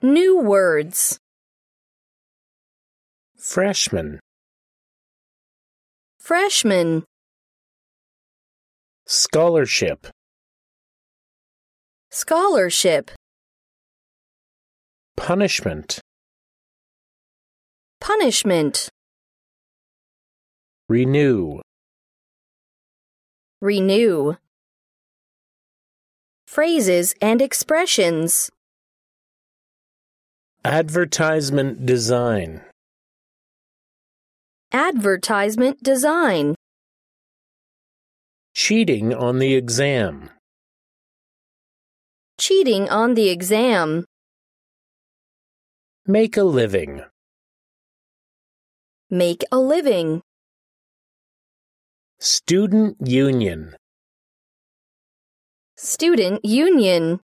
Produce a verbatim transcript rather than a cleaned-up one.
New words. Freshman. Freshman. Scholarship. Scholarship. Punishment. Punishment. Renew. Renew. Phrases and expressions. Advertisement design. Advertisement design. Cheating on the exam. Cheating on the exam. Make a living. Make a living. Student union. Student union.